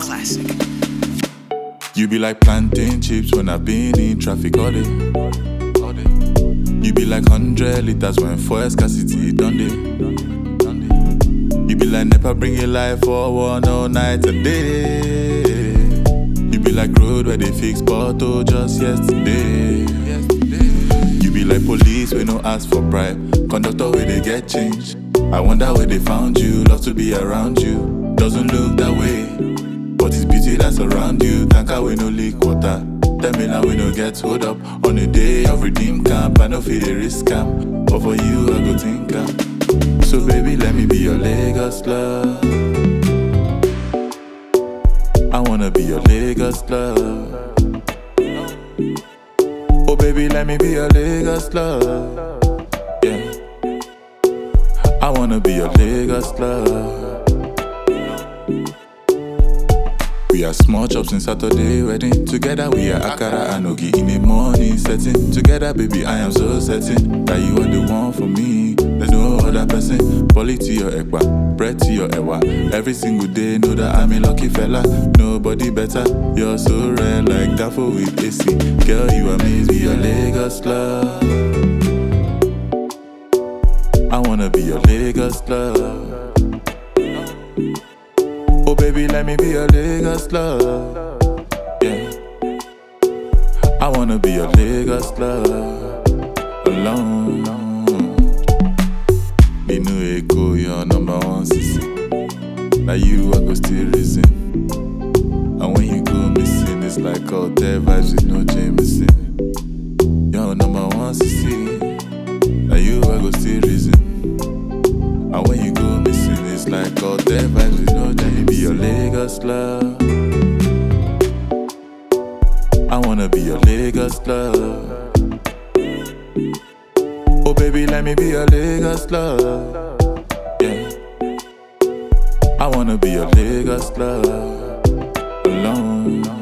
classic. You be like plantain chips when I've been in traffic all day. You be like 100 liters when fuel scarcity done day. You be like never bring your life forward all night a day. You be like road where they fix bottle just yesterday. You be like police when no ask for bribe, conductor where they get change. I wonder where they found you, love to be around you. Doesn't look that way, but it's beauty that's around you. Tanker we no leak water. Tell me now we no get hold up on the day of redeem camp. I no feel the risk camp, but for you I go think am. So baby, let me be your Lagos love. I wanna be your Lagos love. Oh baby, let me be your Lagos love. Yeah, I wanna be your Lagos love. We are small chops in Saturday wedding. Together we are akara and ogi in the morning setting. Together baby, I am so certain that you are the one for me. There's no other person. Bully to your ekba, bread to your ewa. Every single day, know that I'm a lucky fella. Nobody better, you're so rare like Daffo with AC. Girl, you amaze me, your Lagos love. I wanna be your Lagos love. Oh baby, let me be your Lagos love. Yeah, I wanna be your Lagos love. Alone. Ninu Eko, your number one sissy. Now you I go still reason. And when you go missing, it's like all their vibes with no Jameson. Your number one sissy. Now you I go still reason. And when you go missing, it's like all their vibes with no Jameson. Be your Lagos love. I wanna be your Lagos love. Oh baby, let me be your Lagos love. Yeah, I wanna be your Lagos love. Alone.